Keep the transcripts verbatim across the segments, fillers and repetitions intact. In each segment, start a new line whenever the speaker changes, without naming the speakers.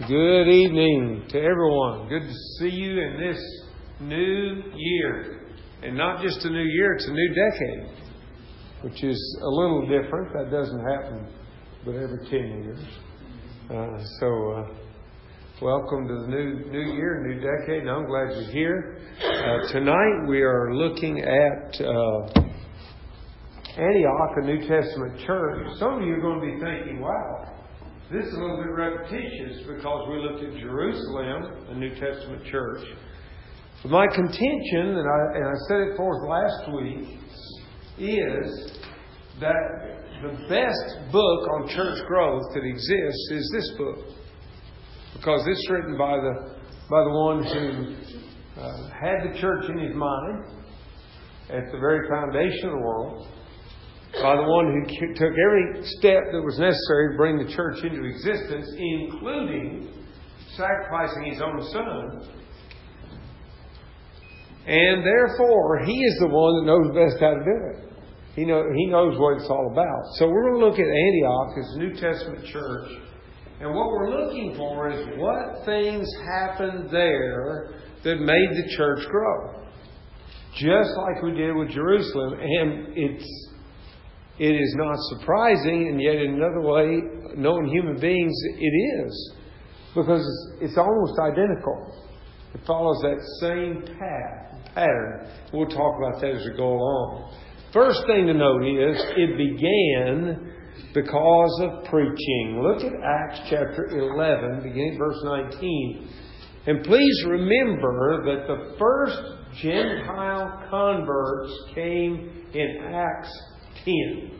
Good evening to everyone. Good to see you in this new year. And not just a new year, it's a new decade, which is a little different. That doesn't happen but every ten years. Uh, so, uh, welcome to the new new year, new decade, and I'm glad you're here. Uh, tonight we are looking at uh, Antioch, a New Testament church. Some of you are going to be thinking, wow, this is a little bit repetitious because we looked at Jerusalem, a New Testament church. But my contention, and I, and I said it forth last week, is that the best book on church growth that exists is this book. Because it's written by the by the one who uh, had the church in his mind at the very foundation of the world. By the one who took every step that was necessary to bring the church into existence, including sacrificing his own son. And therefore, he is the one that knows best how to do it. He know, he knows what it's all about. So we're going to look at Antioch as a New Testament church. And what we're looking for is what things happened there that made the church grow. Just like we did with Jerusalem. And it's It is not surprising, and yet in another way, knowing human beings, it is. Because it's almost identical. It follows that same path, pattern. We'll talk about that as we go along. First thing to note is, it began because of preaching. Look at Acts chapter eleven, beginning at verse nineteen. And please remember that the first Gentile converts came in Acts ten.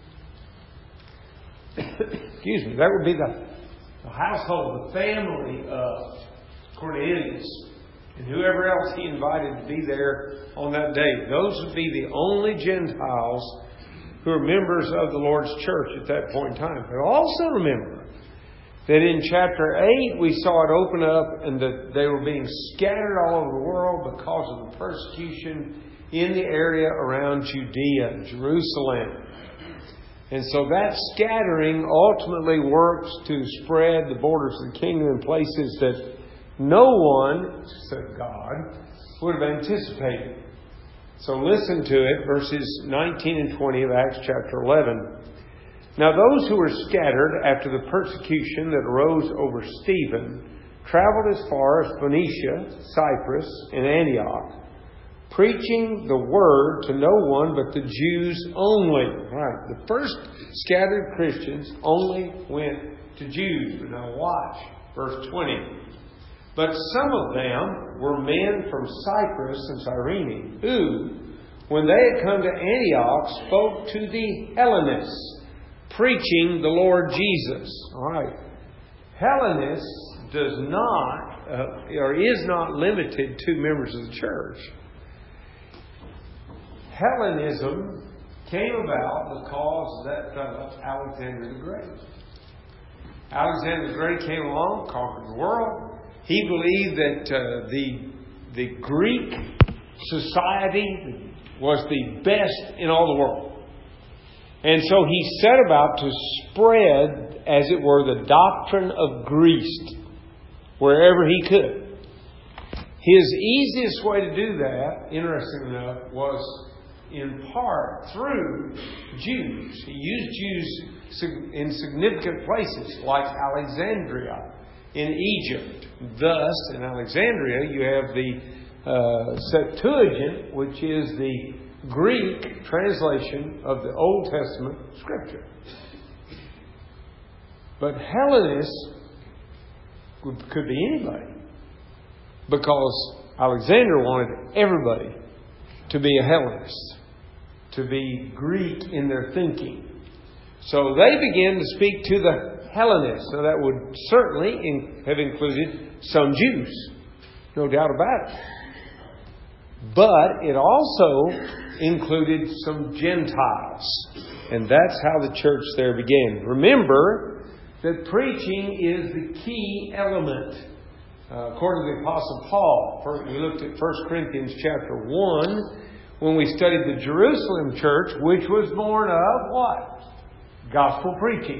Excuse me. That would be the, the household, the family of Cornelius and whoever else he invited to be there on that day. Those would be the only Gentiles who are members of the Lord's church at that point in time. But also remember that in chapter eight we saw it open up and that they were being scattered all over the world because of the persecution in the area around Judea, Jerusalem. And so that scattering ultimately works to spread the borders of the kingdom in places that no one, except God, would have anticipated. So listen to it, verses nineteen and twenty of Acts chapter eleven. Now those who were scattered after the persecution that arose over Stephen traveled as far as Phoenicia, Cyprus, and Antioch, preaching the word to no one but the Jews only. Right. The first scattered Christians only went to Jews. But now watch verse twenty. But some of them were men from Cyprus and Cyrene, who, when they had come to Antioch, spoke to the Hellenists, preaching the Lord Jesus. All right. Hellenists does not, uh, or is not limited to members of the church. Hellenism came about because of that fellow, Alexander the Great. Alexander the Great came along, conquered the world. He believed that uh, the the Greek society was the best in all the world. And so he set about to spread, as it were, the doctrine of Greece wherever he could. His easiest way to do that, interestingly enough, was in part through Jews. He used Jews in significant places like Alexandria in Egypt. Thus, in Alexandria, you have the uh, Septuagint, which is the Greek translation of the Old Testament Scripture. But Hellenists could be anybody, because Alexander wanted everybody to be a Hellenist, to be Greek in their thinking. So they began to speak to the Hellenists. Now that would certainly in, have included some Jews, no doubt about it. But it also included some Gentiles. And that's how the church there began. Remember that preaching is the key element. Uh, according to the Apostle Paul, first, we looked at First Corinthians chapter one when we studied the Jerusalem church, which was born of what? Gospel preaching.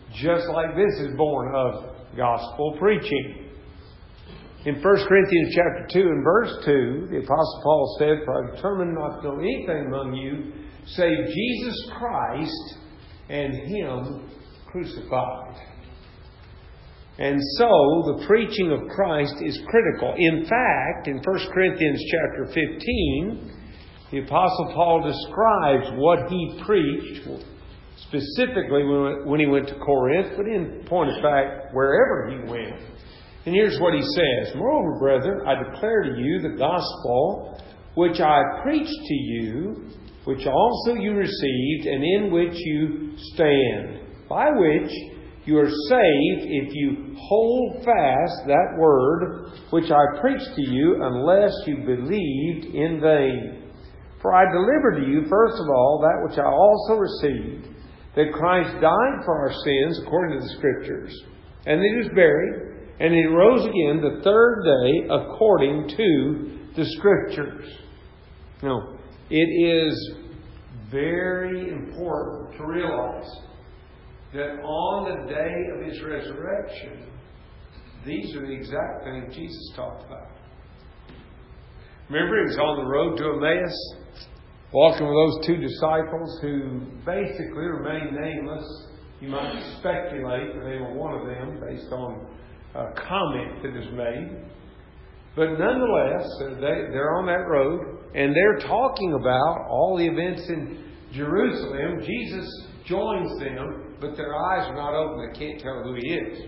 just like this is born of gospel preaching. In First Corinthians chapter two and verse two, the Apostle Paul said, "For I determined not to know anything among you save Jesus Christ and Him crucified." And so, the preaching of Christ is critical. In fact, in First Corinthians chapter fifteen, the Apostle Paul describes what he preached, specifically when he went to Corinth, but in point of fact, wherever he went. And here's what he says: "Moreover, brethren, I declare to you the gospel which I preached to you, which also you received, and in which you stand, by which you are saved, if you hold fast that word which I preached to you, unless you believed in vain. For I delivered to you, first of all, that which I also received, that Christ died for our sins according to the Scriptures, and that He was buried, and He rose again the third day according to the Scriptures." Now, it is very important to realize that on the day of His resurrection, these are the exact things Jesus talked about. Remember, He was on the road to Emmaus, walking with those two disciples who basically remained nameless. You might speculate that they were one of them based on a comment that is made. But nonetheless, they, they're on that road, and they're talking about all the events in Jerusalem. Jesus joins them, but their eyes are not open. They can't tell who He is.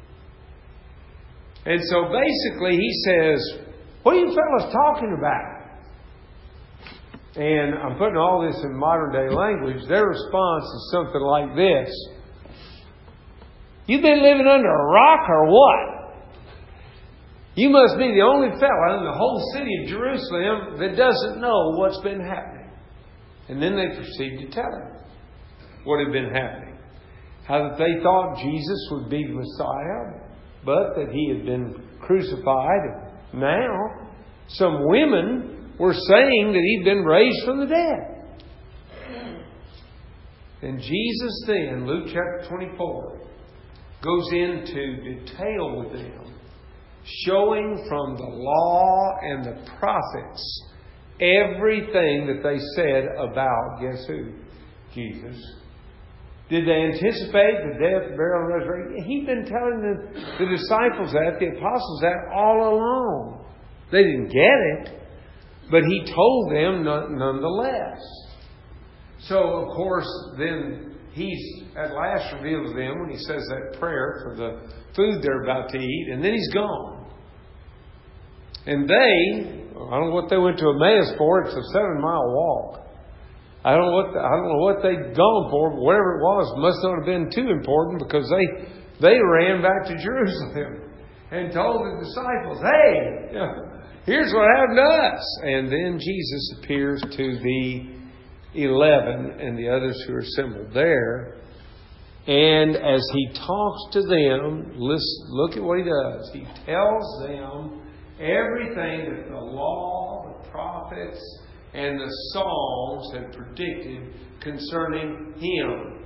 And so basically He says, "What are you fellas talking about?" And I'm putting all this in modern day language. Their response is something like this: "You've been living under a rock or what? You must be the only fellow in the whole city of Jerusalem that doesn't know what's been happening." And then they proceed to tell Him what had been happening. How that they thought Jesus would be the Messiah, but that He had been crucified. And now, some women were saying that He'd been raised from the dead. And Jesus then, Luke chapter twenty-four, goes into detail with them, showing from the law and the prophets everything that they said about, guess who? Jesus. Did they anticipate the death, burial, and resurrection? He'd been telling the, the disciples that, the apostles that, all along. They didn't get it, but He told them nonetheless. So, of course, then He's at last revealed to them when He says that prayer for the food they're about to eat, and then He's gone. And they, I don't know what they went to Emmaus for. It's a seven-mile walk. I don't know what the, I don't know what they'd gone for, but whatever it was must not have been too important, because they they ran back to Jerusalem and told the disciples, "Hey, you know, here's what happened to us." And then Jesus appears to the eleven and the others who are assembled there. And as He talks to them, listen, look at what He does. He tells them everything that the law, the prophets, and the Psalms had predicted concerning Him.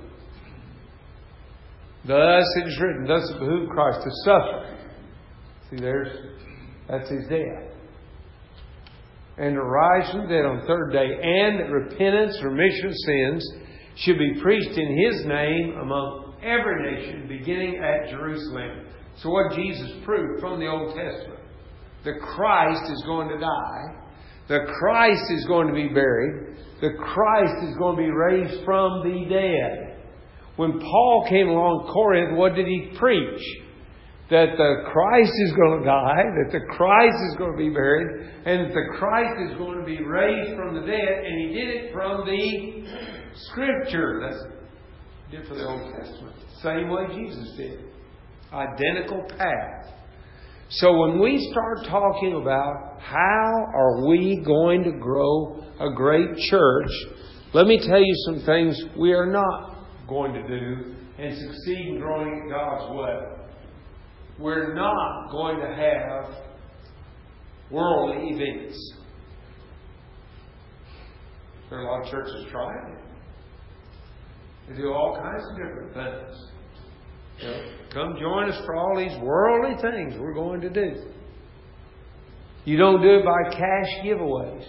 "Thus it is written, thus it behooved Christ to suffer." See, there's, that's His death. "And to rise from the dead on the third day, and that repentance, remission of sins, should be preached in His name among every nation, beginning at Jerusalem." So what Jesus proved from the Old Testament, the Christ is going to die. The Christ is going to be buried. The Christ is going to be raised from the dead. When Paul came along Corinth, what did he preach? That the Christ is going to die, that the Christ is going to be buried, and that the Christ is going to be raised from the dead. And he did it from the Scripture. That's what he did for the Old Testament. Same way Jesus did. Identical path. So when we start talking about how are we going to grow a great church, let me tell you some things we are not going to do and succeed in growing it God's way. We're not going to have worldly events. There are a lot of churches trying it. They do all kinds of different things. You know, come join us for all these worldly things we're going to do. You don't do it by cash giveaways,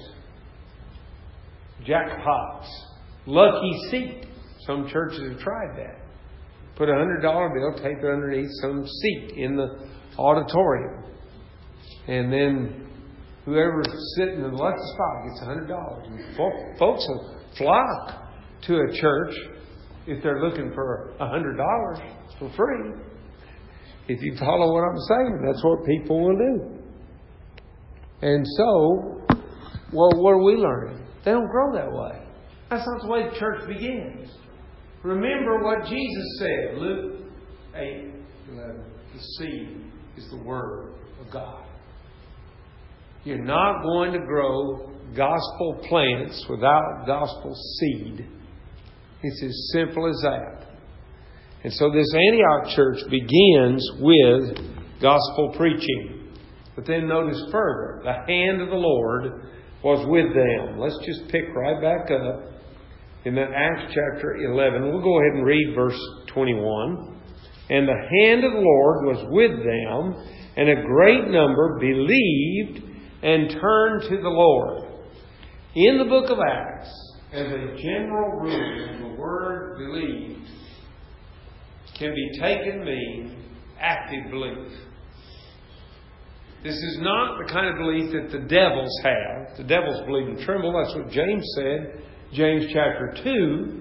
jackpots, lucky seat. Some churches have tried that. Put a hundred dollar bill, tape it underneath some seat in the auditorium, and then whoever's sitting in the lucky spot gets a hundred dollars. Folks will flock to a church if they're looking for a hundred dollars for free. If you follow what I'm saying, that's what people will do. And so, well, what are we learning? They don't grow that way. That's not the way the church begins. Remember what Jesus said, Luke eight eleven. The seed is the Word of God. You're not going to grow gospel plants without gospel seed. It's as simple as that. And so this Antioch church begins with gospel preaching. But then notice further, the hand of the Lord was with them. Let's just pick right back up in that Acts chapter eleven. We'll go ahead and read verse twenty-one. And the hand of the Lord was with them, and a great number believed and turned to the Lord. In the book of Acts, as a general rule, the word believed can be taken to mean active belief. This is not the kind of belief that the devils have. The devils believe and tremble. That's what James said, James chapter two.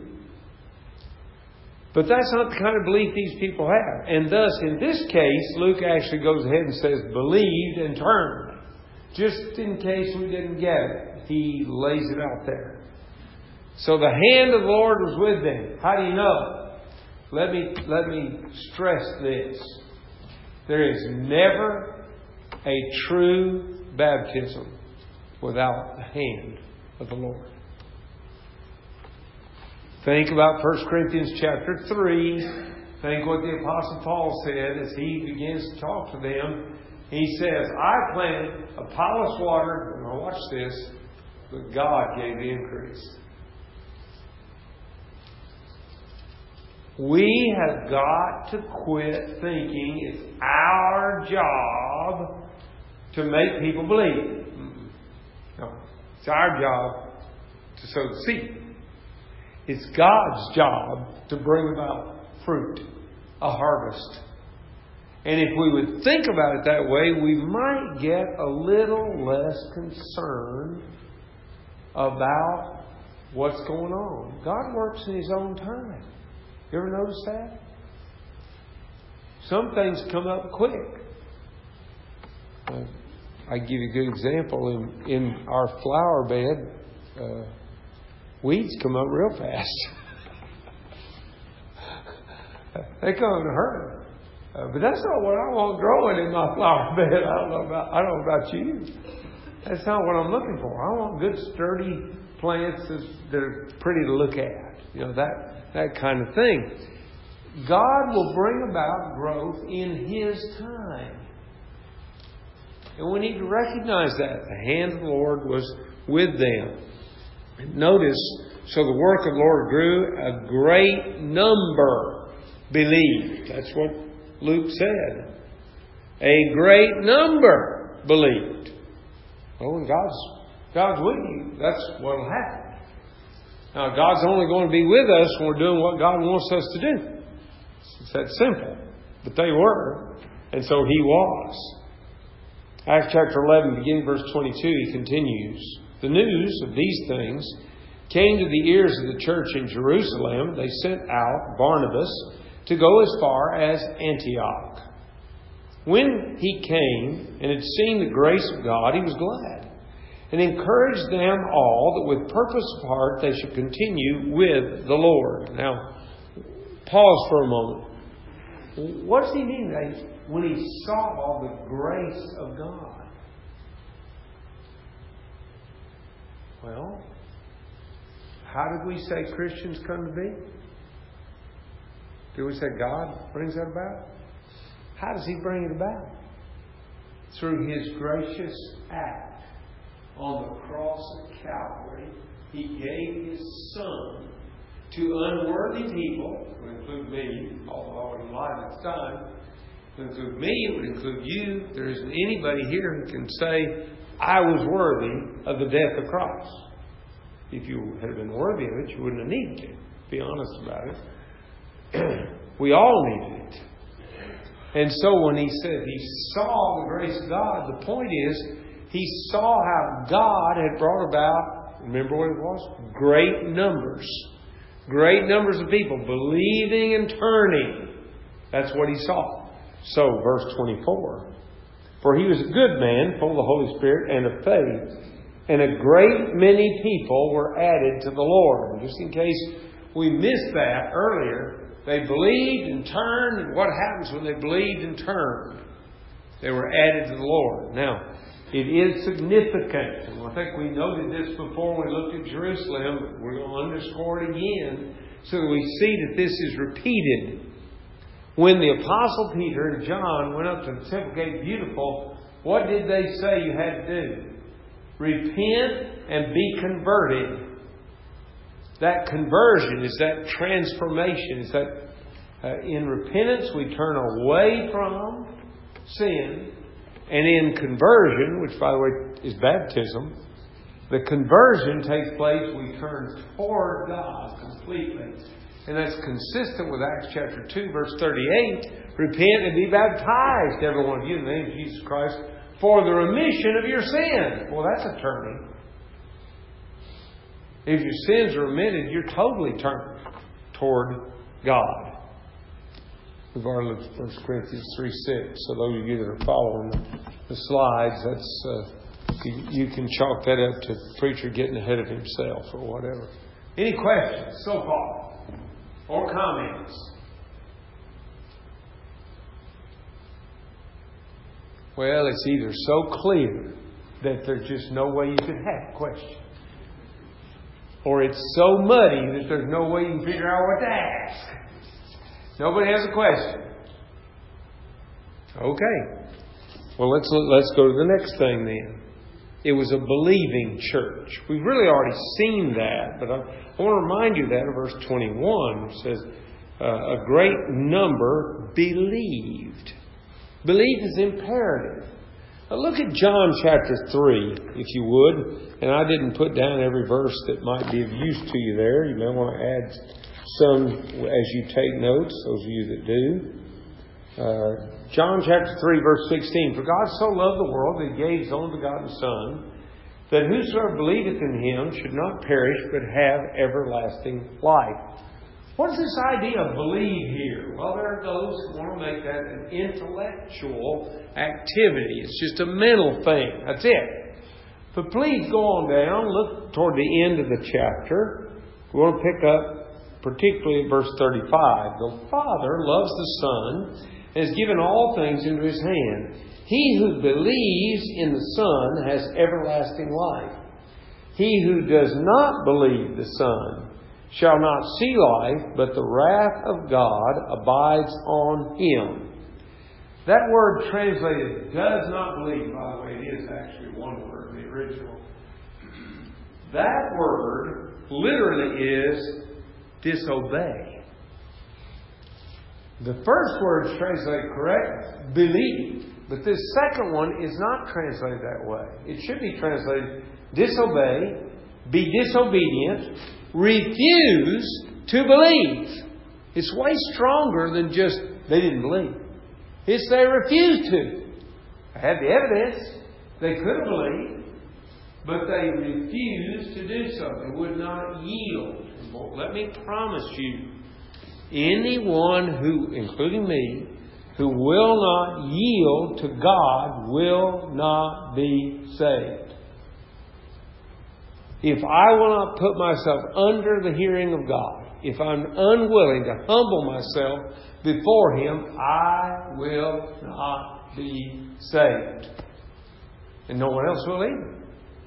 But that's not the kind of belief these people have. And thus, in this case, Luke actually goes ahead and says, believed and turned. Just in case we didn't get it, he lays it out there. So the hand of the Lord was with them. How do you know? Let me, let me stress this. There is never a true baptism without the hand of the Lord. Think about First Corinthians chapter three. Think what the Apostle Paul said as he begins to talk to them. He says, I planted, Apollos watered, and watch this, but God gave the increase. We have got to quit thinking it's our job to make people believe. No, it's our job to sow the seed. It's God's job to bring about fruit, a harvest. And if we would think about it that way, we might get a little less concerned about what's going on. God works in His own time. You ever notice that? Some things come up quick. Uh, I give you a good example. In, in our flower bed, uh, weeds come up real fast. They come in a hurry. Uh, but that's not what I want growing in my flower bed. I don't know about I don't know about you. That's not what I'm looking for. I want good, sturdy plants that are pretty to look at. You know, that that kind of thing. God will bring about growth in His time. And we need to recognize that. The hand of the Lord was with them. And notice, so the work of the Lord grew, a great number believed. That's what Luke said. A great number believed. Oh, when God's, God's with you, that's what will happen. Now, God's only going to be with us when we're doing what God wants us to do. It's that simple. But they were. And so He was. Acts chapter eleven, beginning verse twenty-two, he continues. The news of these things came to the ears of the church in Jerusalem. They sent out Barnabas to go as far as Antioch. When he came and had seen the grace of God, he was glad, and encouraged them all that with purpose of heart they should continue with the Lord. Now, pause for a moment. What does he mean when he saw the grace of God? Well, how did we say Christians come to be? Did we say God brings that about? How does He bring it about? Through His gracious act on the cross of Calvary. He gave His Son to unworthy people, it would include me, although I was alive at the time, it would include me, it would include you. There isn't anybody here who can say, I was worthy of the death of Christ. If you had been worthy of it, you wouldn't have needed it. Be honest about it. We all needed it. And so when he said he saw the grace of God, the point is, he saw how God had brought about, remember what it was? Great numbers. Great numbers of people believing and turning. That's what he saw. So, verse twenty-four. For he was a good man, full of the Holy Spirit and of faith. And a great many people were added to the Lord. And just in case we missed that earlier, they believed and turned. And what happens when they believed and turned? They were added to the Lord. Now, it is significant. And I think we noted this before we looked at Jerusalem. We're going to underscore it again so that we see that this is repeated. When the Apostle Peter and John went up to the Temple Gate Beautiful, what did they say you had to do? Repent and be converted. That conversion is that transformation. Is that uh, in repentance we turn away from sin. And in conversion, which by the way is baptism, the conversion takes place, we turn toward God completely. And that's consistent with Acts chapter two, verse thirty-eight. Repent and be baptized, every one of you, in the name of Jesus Christ, for the remission of your sins. Well, that's a turning. If your sins are remitted, you're totally turned toward God. We've already looked at First Corinthians three six. So those of you that are following the slides, that's uh, you, you can chalk that up to the preacher getting ahead of himself or whatever. Any questions so far? Or comments? Well, it's either so clear that there's just no way you can have a question, or it's so muddy that there's no way you can figure out what to ask. Nobody has a question. Okay. Well, let's let's go to the next thing then. It was a believing church. We've really already seen that, but I, I want to remind you that in verse twenty-one, it says, uh, a great number believed. Belief is imperative. Now look at John chapter three, if you would. And I didn't put down every verse that might be of use to you there. You may want to add some as you take notes, those of you that do. Uh, John chapter three, verse sixteen. For God so loved the world that He gave His only begotten Son, that whosoever believeth in Him should not perish, but have everlasting life. What is this idea of believe here? Well, there are those who want to make that an intellectual activity. It's just a mental thing. That's it. But please go on down, look toward the end of the chapter. We want to pick up particularly at verse thirty-five. The Father loves the Son and has given all things into His hand. He who believes in the Son has everlasting life. He who does not believe the Son shall not see life, but the wrath of God abides on him. That word translated does not believe, by the way, it is actually one word in the original. That word literally is disobey. The first word is translated correct, believe. But this second one is not translated that way. It should be translated disobey, be disobedient, refuse to believe. It's way stronger than just they didn't believe. It's they refused to. I had the evidence. They could have believed, but they refused to do so. They would not yield. Well, let me promise you, anyone who, including me, who will not yield to God will not be saved. If I will not put myself under the hearing of God, if I'm unwilling to humble myself before Him, I will not be saved. And no one else will either.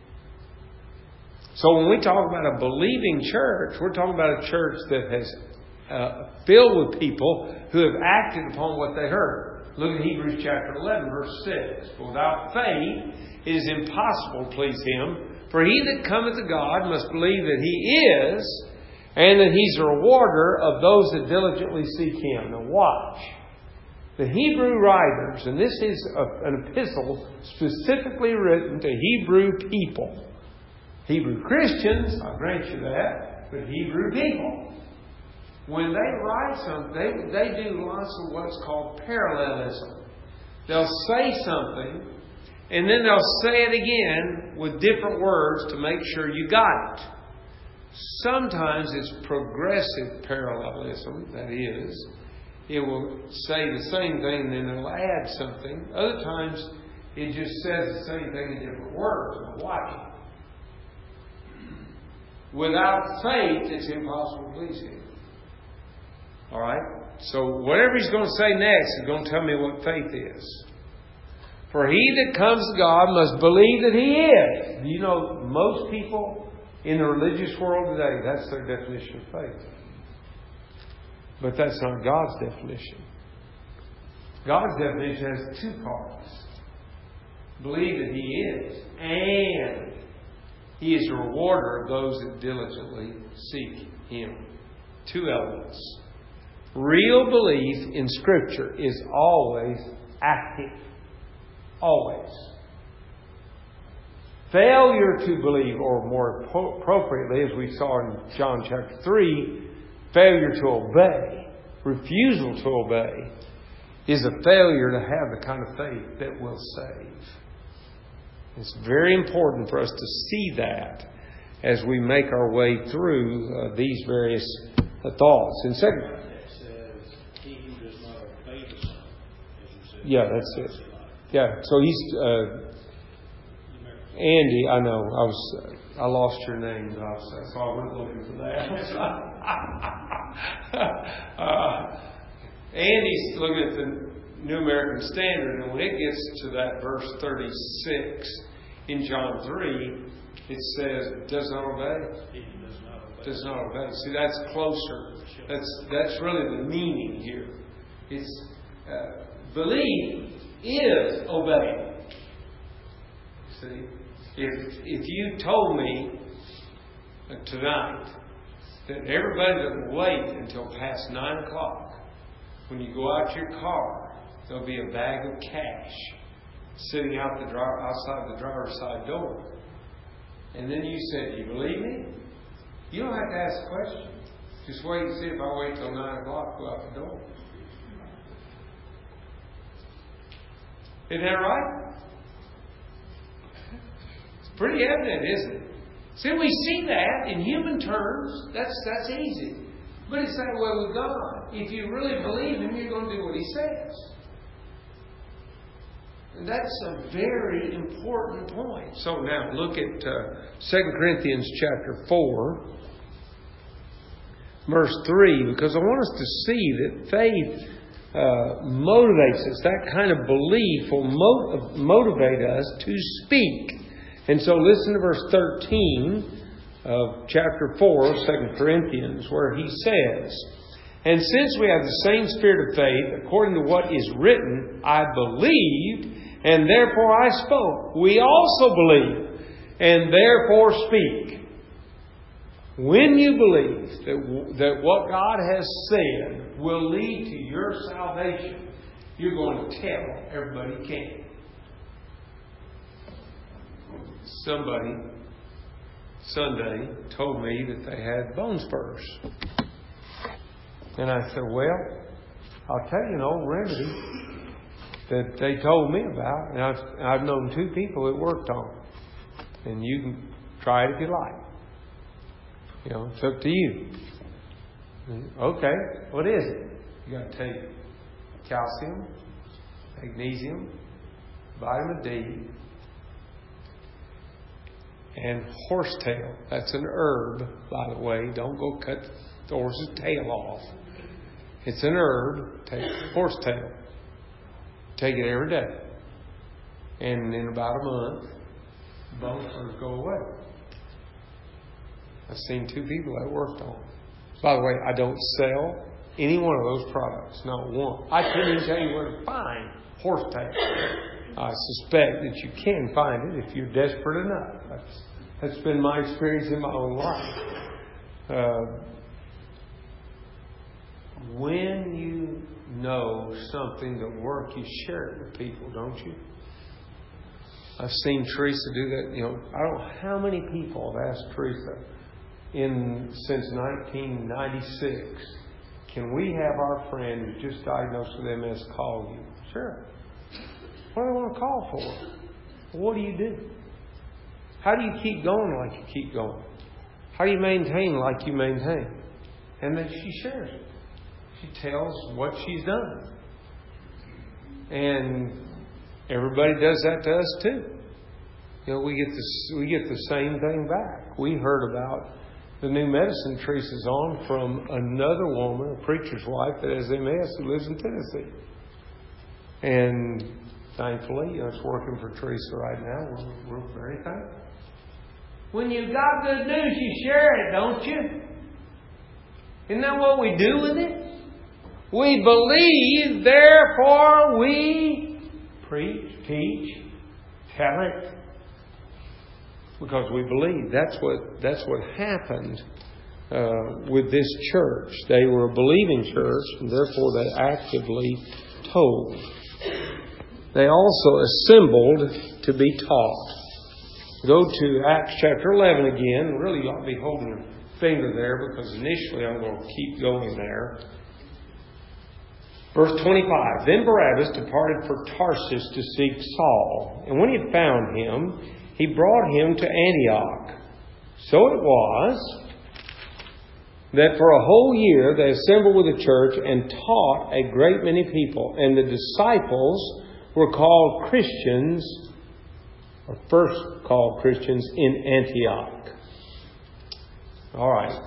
So when we talk about a believing church, we're talking about a church that has uh, filled with people who have acted upon what they heard. Look at Hebrews chapter eleven, verse six. For without faith it is impossible to please Him. For he that cometh to God must believe that He is, and that He's a rewarder of those that diligently seek Him. Now watch. The Hebrew writers, and this is a, an epistle specifically written to Hebrew people. Hebrew Christians, I'll grant you that, but Hebrew people. When they write something, they, they do lots of what's called parallelism. They'll say something, and then they'll say it again with different words to make sure you got it. Sometimes it's progressive parallelism, that is. It will say the same thing, then it'll add something. Other times, it just says the same thing in different words. Now watch it. Without faith, it's impossible to please Him. All right? So whatever He's going to say next is going to tell me what faith is. For he that comes to God must believe that He is. Do you know most people in the religious world today, that's their definition of faith. But that's not God's definition. God's definition has two parts. Believe that He is, and He is a rewarder of those that diligently seek Him. Two elements. Real belief in Scripture is always active. Always. Failure to believe, or more appropriately, as we saw in John chapter three, failure to obey, refusal to obey, is a failure to have the kind of faith that will save. It's very important for us to see that as we make our way through uh, these various uh, thoughts. And second, yeah, that's it. Yeah, so he's uh, Andy. I know I was uh, I lost your name, so I went looking for that. uh, Andy's looking at the New American Standard, and when it gets to that verse thirty-six in John three, it says, "Does not obey." Does not obey. Does not obey. See, that's closer. That's that's really the meaning here. It's uh, belief is obeying. See, if if you told me tonight that everybody doesn't wait until past nine o'clock, when you go out to your car, there'll be a bag of cash sitting out the driver, outside the driver's side door. And then you said, "Do you believe me?" You don't have to ask a question. Just wait and see if I wait till nine o'clock, go out the door. Isn't that right? It's pretty evident, isn't it? See, we see that in human terms. That's that's easy. But it's that way with God. If you really believe Him, you're going to do what He says. And that's a very important point. So now look at uh, Second Corinthians chapter four, verse three, because I want us to see that faith uh, motivates us. That kind of belief will mo- motivate us to speak. And so listen to verse thirteen of chapter four of Second Corinthians, where he says, "And since we have the same spirit of faith, according to what is written, I believed, and therefore I spoke. We also believe, and therefore speak." When you believe that, that what God has said will lead to your salvation, you're going to tell everybody you can. Somebody Sunday told me that they had bone spurs. And I said, "Well, I'll tell you an old remedy that they told me about. And I've, I've known two people that worked on it. And you can try it if you like. You know, it's up to you." "Okay, what is it?" "You got to take calcium, magnesium, vitamin D, and horsetail." That's an herb, by the way. Don't go cut the horse's tail off. It's an herb. Take horsetail. Take it every day. And in about a month, bone spurs go away. I've seen two people that worked on it. By the way, I don't sell any one of those products. Not one. I couldn't even tell you where to find horsetail. I suspect that you can find it if you're desperate enough. That's, that's been my experience in my own life. Uh, when you know something that works, you share it with people, don't you? I've seen Teresa do that. You know, I don't know how many people have asked Teresa in since nineteen ninety-six, can we have our friend who's just diagnosed with M S call you? Sure. What do they want to call for? What do you do? How do you keep going like you keep going? How do you maintain like you maintain? And then she shares it. She tells what she's done. And everybody does that to us too. You know, we get this, we get the same thing back. We heard about the new medicine Teresa's on from another woman, a preacher's wife that has M S who lives in Tennessee. And thankfully, you know, it's working for Teresa right now. We're, we're very thankful. When you've got good news, you share it, don't you? Isn't that what we do with it? We believe, therefore we preach, teach, tell it. Because we believe. That's what that's what happened uh, with this church. They were a believing church, and therefore they actively told. They also assembled to be taught. Go to Acts chapter eleven again. Really, you ought to be holding your finger there because initially I'm going to keep going there. Verse twenty-five. Then Barabbas departed for Tarsus to seek Saul. And when he had found him, he brought him to Antioch. So it was that for a whole year they assembled with the church and taught a great many people. And the disciples were called Christians, or first called Christians, in Antioch. All right.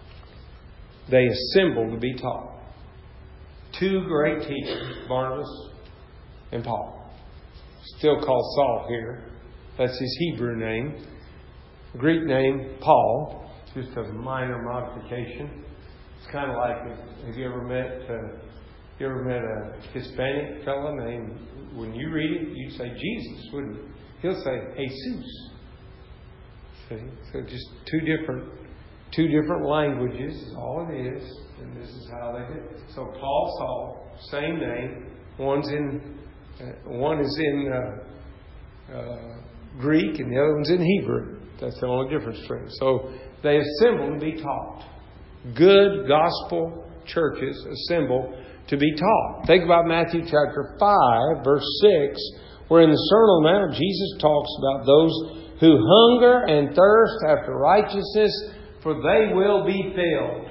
They assembled to be taught. Two great teachers, Barnabas and Paul. Still called Saul here. That's his Hebrew name. Greek name, Paul. Just a minor modification. It's kind of like, have you ever met uh, you ever met a Hispanic fellow named, when you read it, you'd say Jesus, wouldn't you? He'll say Jesus. See? So just two different two different languages is all it is. And this is how they did it. So Paul, Saul, same name. One's in, uh, one is in uh, uh, Greek and the other one's in Hebrew. That's the only difference between them. So they assemble to be taught. Good gospel churches assemble to be taught. Think about Matthew chapter five, verse six, where in the Sermon on the Mount, Jesus talks about those who hunger and thirst after righteousness, for they will be filled.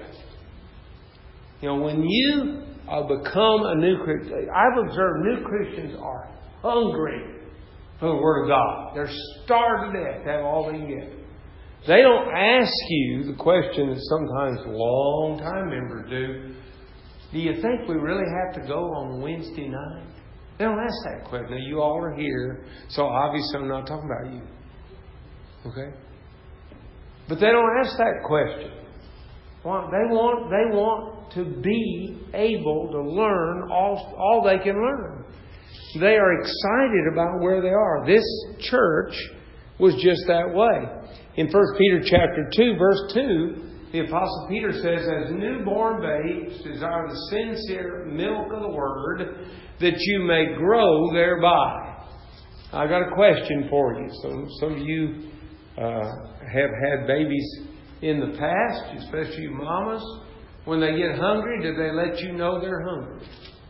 You know, when you uh, become a new Christian, I've observed new Christians are hungry for the Word of God. They're starved to death to have all they can get. They don't ask you the question that sometimes long-time members do. Do you think we really have to go on Wednesday night? They don't ask that question. Now, you all are here, so obviously I'm not talking about you. Okay? But they don't ask that question. Well, they want they want to be able to learn all, all they can learn. They are excited about where they are. This church was just that way. In First Peter chapter two, verse two, the Apostle Peter says, as newborn babes desire the sincere milk of the Word, that you may grow thereby. I've got a question for you. Some, some of you uh, have had babies in the past, especially you mamas. When they get hungry, do they let you know they're hungry?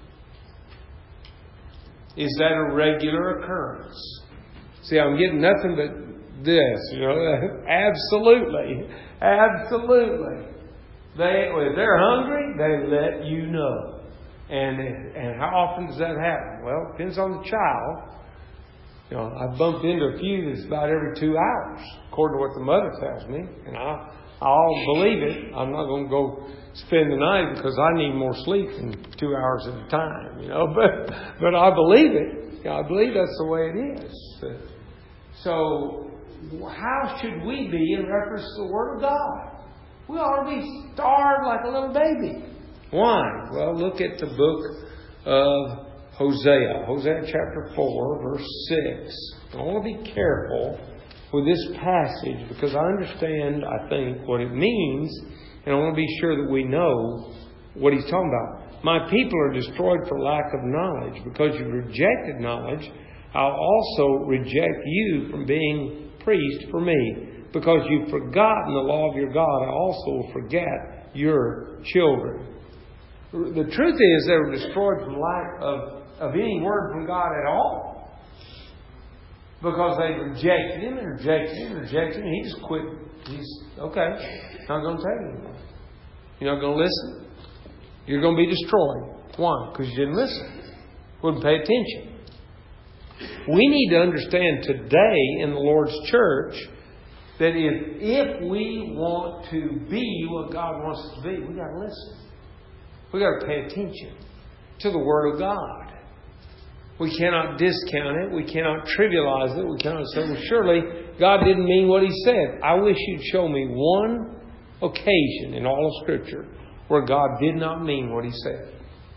Is that a regular occurrence? See, I'm getting nothing but this, you know. Absolutely. Absolutely. They, if they're hungry, they let you know. And and how often does that happen? Well, it depends on the child. You know, I've bumped into a few that's about every two hours, according to what the mother tells me. And I, I'll believe it. I'm not going to go spend the night because I need more sleep than two hours at a time, you know. But but I believe it. You know, I believe that's the way it is. So how should we be in reference to the Word of God? We ought to be starved like a little baby. Why? Well, look at the book of Hosea. Hosea chapter four, verse six. I want to be careful with this passage because I understand, I think, what it means. And I want to be sure that we know what he's talking about. My people are destroyed for lack of knowledge. Because you've rejected knowledge, I'll also reject you from being priest for me. Because you've forgotten the law of your God, I also will forget your children. The truth is they were destroyed from lack of, of any word from God at all. Because they rejected Him and rejected Him and rejected Him. He just quit. He's, okay, not going to tell you anymore. You're not going to listen. You're going to be destroyed. Why? Because you didn't listen. Wouldn't pay attention. We need to understand today in the Lord's church that if, if we want to be what God wants us to be, we've got to listen. We've got to pay attention to the Word of God. We cannot discount it. We cannot trivialize it. We cannot say, well, surely God didn't mean what He said. I wish you'd show me one occasion in all of Scripture where God did not mean what He said.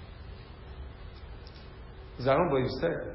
Because I don't believe it's there.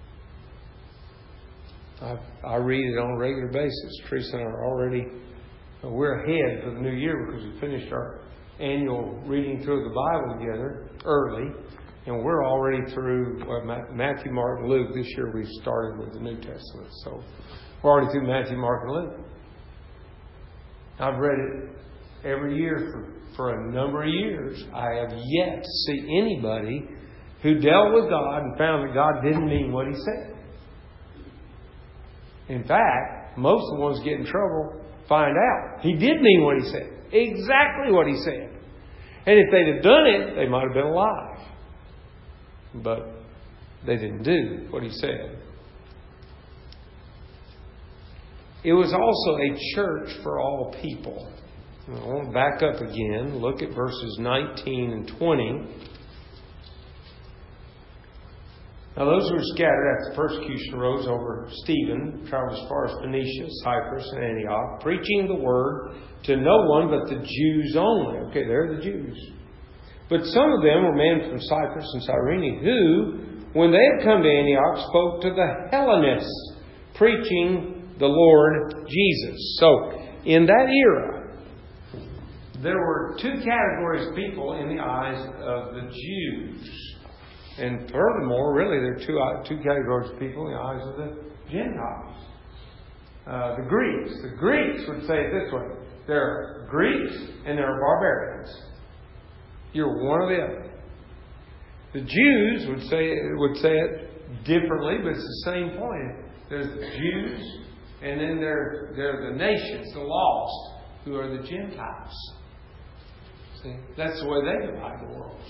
I, I read it on a regular basis. Teresa and I are already, we're ahead for the new year because we finished our annual reading through the Bible together early. And we're already through well, Matthew, Mark, and Luke. This year we started with the New Testament. So we're already through Matthew, Mark, and Luke. I've read it every year for, for a number of years. I have yet to see anybody who dealt with God and found that God didn't mean what He said. In fact, most of the ones get in trouble find out He did mean what He said. Exactly what He said. And if they'd have done it, they might have been alive. But they didn't do what He said. It was also a church for all people. I want to back up again. Look at verses nineteen and twenty. Now those who were scattered after persecution rose over Stephen, traveled as far as Phoenicia, Cyprus, and Antioch, preaching the word to no one but the Jews only. Okay, they're the Jews. But some of them were men from Cyprus and Cyrene who, when they had come to Antioch, spoke to the Hellenists, preaching the Lord Jesus. So, in that era, there were two categories of people in the eyes of the Jews. And furthermore, really, there are two, two categories of people in the eyes of the Gentiles. Uh, the Greeks. The Greeks would say it this way. There are Greeks and there are barbarians. You're one or the other. The Jews would say would say it differently, but it's the same point. There's the Jews, and then there, there are the nations, the lost, who are the Gentiles. See? That's the way they divide the world.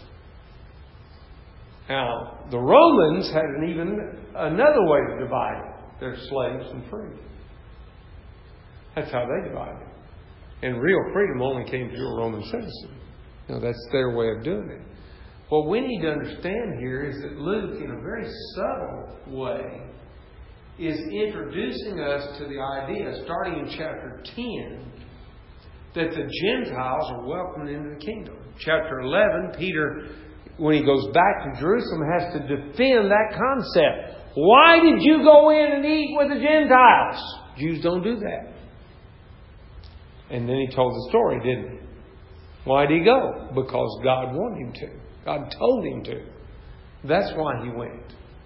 Now, the Romans had an even another way to divide it. They're slaves and free. That's how they divided it. And real freedom only came through a Roman citizen. You know, that's their way of doing it. What we need to understand here is that Luke, in a very subtle way, is introducing us to the idea, starting in chapter ten, that the Gentiles are welcomed into the kingdom. Chapter eleven, Peter, when he goes back to Jerusalem, has to defend that concept. Why did you go in and eat with the Gentiles? Jews don't do that. And then he told the story, didn't he? Why did he go? Because God wanted him to. God told him to. That's why he went.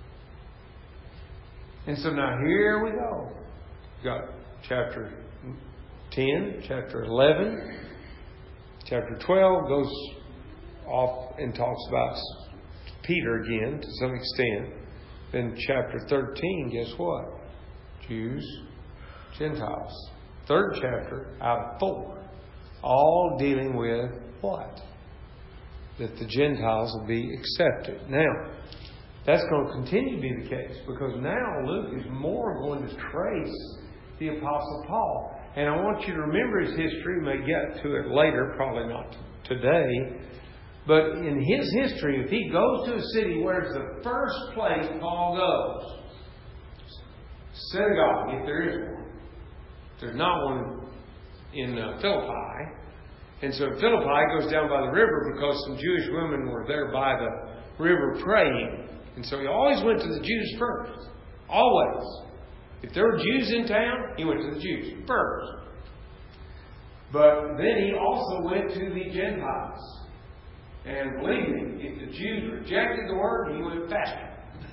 And so now here we go. We've got chapter ten, chapter eleven, chapter twelve goes off and talks about Peter again to some extent. Then chapter thirteen, guess what? Jews, Gentiles. Third chapter out of four. All dealing with what? That the Gentiles will be accepted. Now, that's going to continue to be the case because now Luke is more going to trace the Apostle Paul. And I want you to remember his history. We may get to it later, probably not today. But in his history, if he goes to a city, where's the first place Paul goes? Synagogue, if there is one. There's not one in uh, Philippi. And so Philippi goes down by the river because some Jewish women were there by the river praying. And so he always went to the Jews first. Always. If there were Jews in town, he went to the Jews first. But then he also went to the Gentiles. And believe me, if the Jews rejected the Word, He went faster.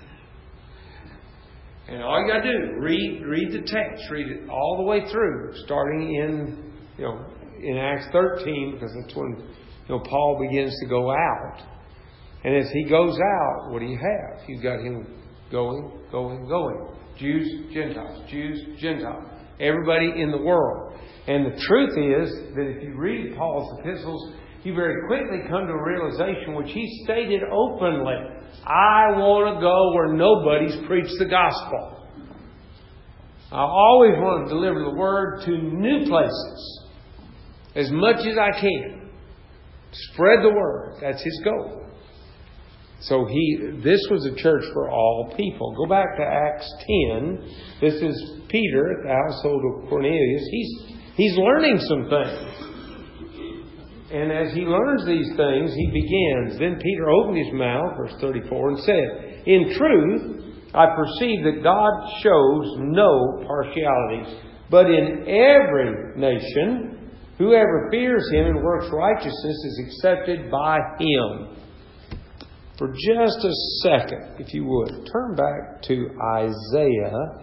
And all you got to do, read read the text, read it all the way through, starting in you know in Acts thirteen, because that's when you know Paul begins to go out. And as he goes out, what do you have? You've got him going, going, going. Jews, Gentiles, Jews, Gentiles. Everybody in the world. And the truth is that if you read Paul's epistles, you very quickly come to a realization which he stated openly. I want to go where nobody's preached the gospel. I always want to deliver the word to new places as much as I can. Spread the word. That's his goal. So he, this was a church for all people. Go back to Acts ten. This is Peter at the household of Cornelius. He's he's learning some things. And as he learns these things, he begins. Then Peter opened his mouth, verse thirty-four, and said, In truth, I perceive that God shows no partialities, but in every nation, whoever fears Him and works righteousness is accepted by Him. For just a second, if you would, turn back to Isaiah.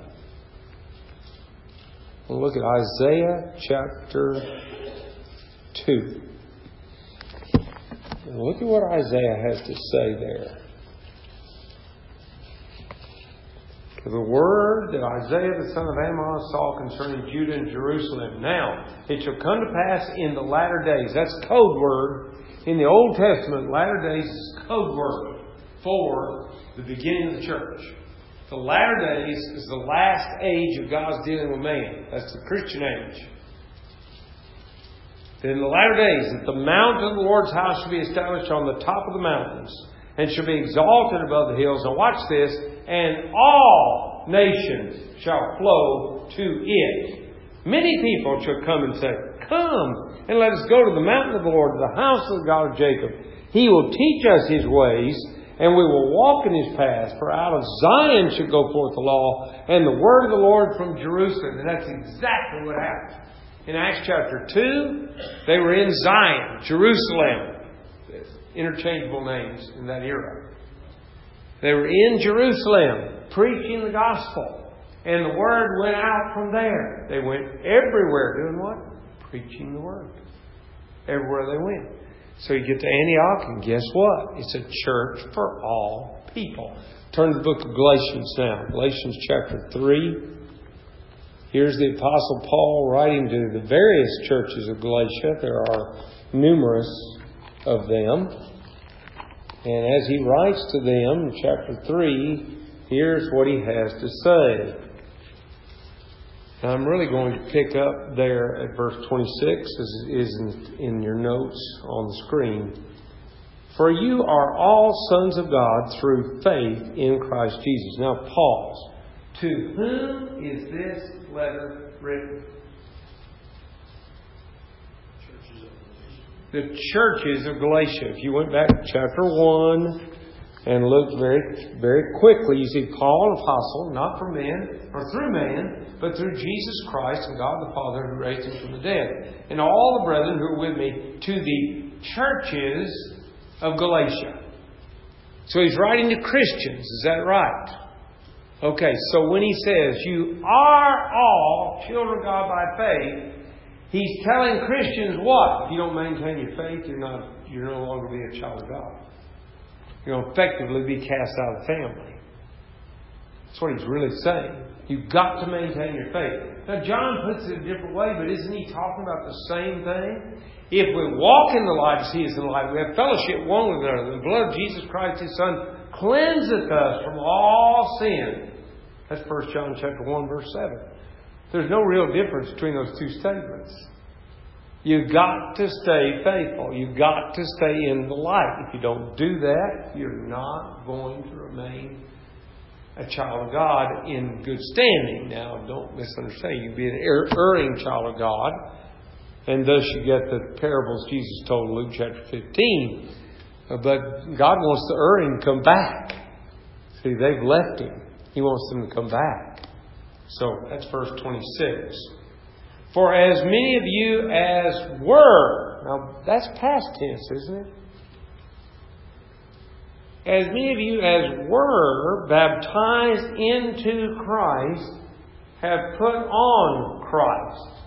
We'll look at Isaiah chapter two. And look at what Isaiah has to say there. The word that Isaiah the son of Amos saw concerning Judah and Jerusalem. Now, it shall come to pass in the latter days. That's code word. In the Old Testament, latter days is code word for the beginning of the church. The latter days is the last age of God's dealing with man. That's the Christian age. In the latter days, that the mount of the Lord's house shall be established on the top of the mountains, and shall be exalted above the hills. Now watch this. And all nations shall flow to it. Many people shall come and say, Come, and let us go to the mountain of the Lord, to the house of the God of Jacob. He will teach us His ways, and we will walk in His paths. For out of Zion shall go forth the law, and the word of the Lord from Jerusalem. And that's exactly what happened. In Acts chapter two, they were in Zion, Jerusalem. Interchangeable names in that era. They were in Jerusalem, preaching the gospel. And the word went out from there. They went everywhere doing what? Preaching the word. Everywhere they went. So you get to Antioch, and guess what? It's a church for all people. Turn to the book of Galatians now. Galatians chapter three. Here's the Apostle Paul writing to the various churches of Galatia. There are numerous of them. And as he writes to them in chapter three, here's what he has to say. And I'm really going to pick up there at verse twenty-six, as it is in, in your notes on the screen. For you are all sons of God through faith in Christ Jesus. Now pause. To whom is this letter written? The churches of Galatia. If you went back to chapter one and looked very, very quickly, you see Paul, an apostle, not from men or through man, but through Jesus Christ and God the Father who raised Him from the dead. And all the brethren who are with me, to the churches of Galatia. So he's writing to Christians. Is that right? Okay, so when he says, you are all children of God by faith, he's telling Christians what? If you don't maintain your faith, you're not, you're no longer be a child of God. You're going to effectively be cast out of the family. That's what he's really saying. You've got to maintain your faith. Now, John puts it a different way, but isn't he talking about the same thing? If we walk in the light as He is in the light, we have fellowship one with another. The blood of Jesus Christ, His Son, cleanseth us from all sin. That's First John chapter one, verse seven. There's no real difference between those two statements. You've got to stay faithful. You've got to stay in the light. If you don't do that, you're not going to remain a child of God in good standing. Now, don't misunderstand. You'd be an erring child of God. And thus you get the parables Jesus told in Luke chapter fifteen. But God wants the erring to come back. See, they've left Him. He wants them to come back. So that's verse twenty-six. For as many of you as were. Now that's past tense, isn't it? as many of you as were baptized into Christ have put on Christ.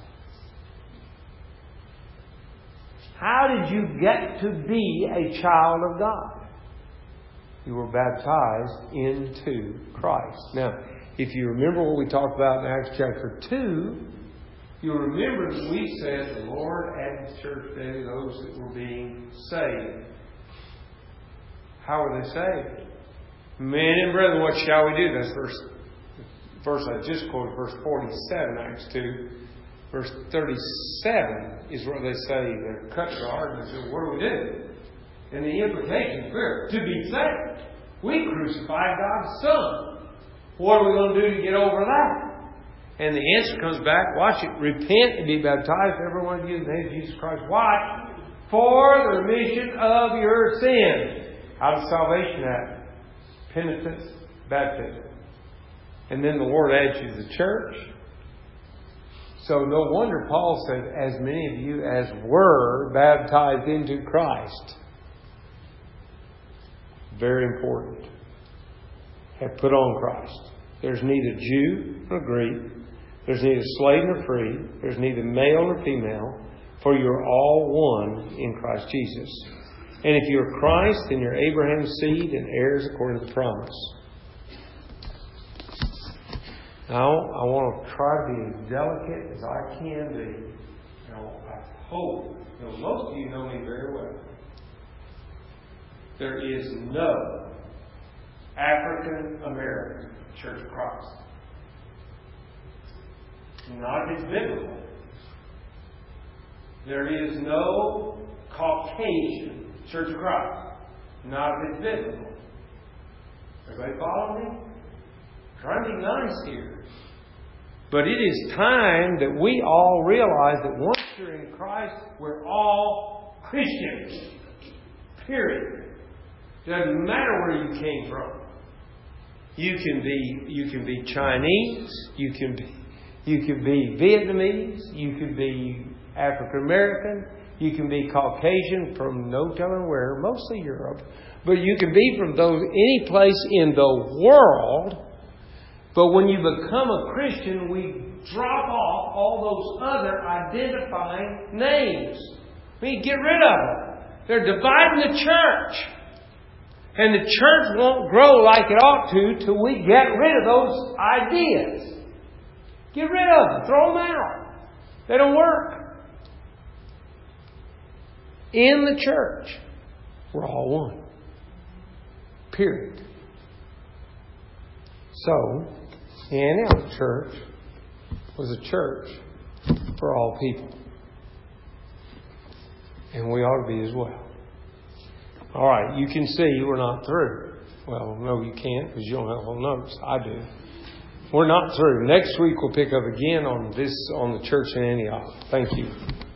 How did you get to be a child of God? You were baptized into Christ. Now, if you remember what we talked about in Acts chapter two, you'll remember that we said the Lord added to church daily those that were being saved. How were they saved? Men and brethren, what shall we do? That's verse, verse I just quoted, verse forty-seven, Acts two. Verse thirty-seven is where they say they're cut guard and they say, what do we do? And the implication is clear. To be saved, we crucified God's Son. What are we going to do to get over that? And the answer comes back, watch it, repent and be baptized, every one of you, in the name of Jesus Christ. Why? For the remission of your sins. How does salvation happen? Penitence, baptism. And then the Lord adds you to the church. So no wonder Paul said, as many of you as were baptized into Christ. Very important. Have put on Christ. There's neither Jew nor Greek. There's neither slave nor free. There's neither male nor female. For you're all one in Christ Jesus. And if you're Christ, then you're Abraham's seed and heirs according to the promise. Now, I want to try to be as delicate as I can be. Now, I hope, you know, most of you know me very well. There is no African American Church of Christ. Not if it's biblical. There is no Caucasian Church of Christ. Not if it's biblical. Everybody follow me? Trying to be nice here. But it is time that we all realize that once you're in Christ, we're all Christians. Period. Doesn't matter where you came from. You can be you can be Chinese, you can be you can be Vietnamese, you can be African American, you can be Caucasian from no telling where, mostly Europe, but you can be from those any place in the world. But when you become a Christian, we drop off all those other identifying names. We get rid of them. They're dividing the church. And the church won't grow like it ought to till we get rid of those ideas. Get rid of them. Throw them out. They don't work. In the church, we're all one. Period. So, the Antioch church was a church for all people. And we ought to be as well. All right, you can see we're not through. Well, no, you can't because you don't have all notes. I do. We're not through. Next week we'll pick up again on this, on the church in Antioch. Thank you.